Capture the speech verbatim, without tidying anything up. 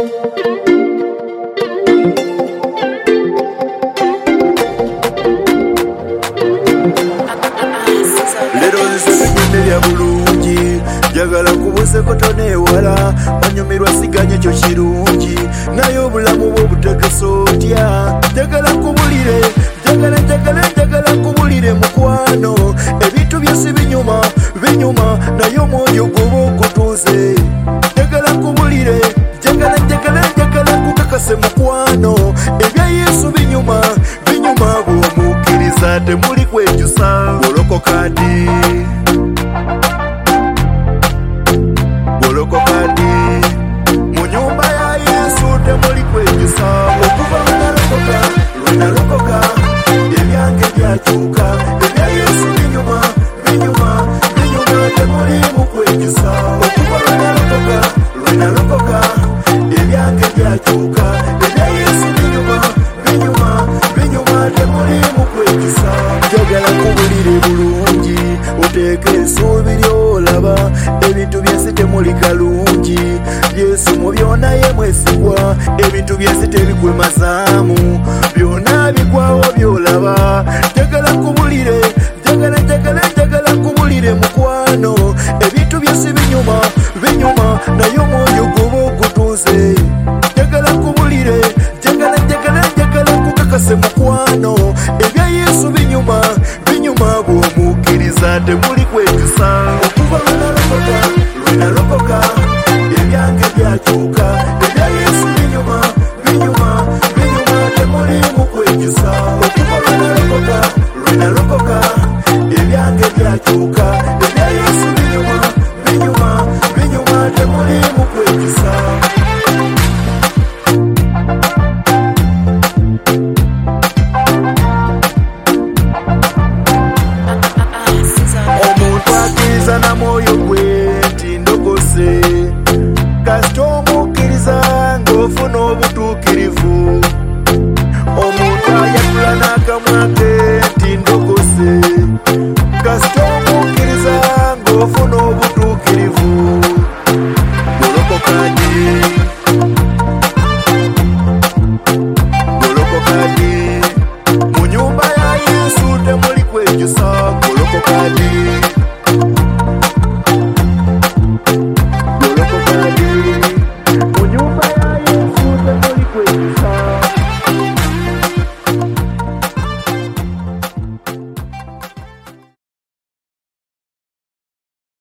Jagala kubuse kotone wala wanyumirwa siganye cyo kirungi nayo bulamu bwo butegesotya jagala kubulire jagala jagala jagala kubulire mukwano ebitu byose binyuma binyuma nayo moyo gobo kutuze jagala kubulire jagala jagala jagala kukakase mukwano ebya Yesu binyuma binyuma bwo mukiriza temuli kwejusa goloko kadi Goloko kadi munyumba ya Yesu temuli kwejisa okuva lunalokoka lunalokoka ebyange byakyuka ebya Yesu binyuma binyuma binyuma temuli mukwejisa okuva lunalokoka lunalokoka ebyange byakyuka ebya Yesu binyuma binyuma binyuma temuli mukwejisa jagala kubulire bulungi oteeke essuubi ly'olaba ebintu byesi temuli kalungi Yesu mu byona ye mwesigwa ebintu byesi tebikwemazaamu byona bigwawo byolaba jagala kubulire jagala jagala jagala kubulire mukwano ebintu byesi binyuma binyuma naye omwoyo guba ogutuuze jagala kubulire jagala jagala jagala kukakase mukwano ebya Yesu binyuma binyuma bw'omukkiriza temuli kwejusa okuva lunalokoka lunalokoka ebyange byakyuka ebya Yesu binyuma binyuma binyuma temuli mukwejusa okuva lunalokoka lunalokoka ebyange byakyuka ebya Yesu binyuma binyuma binyuma temuli mukwejusa omuntu akkiriza na mwoyo gwe nti ndogose kasita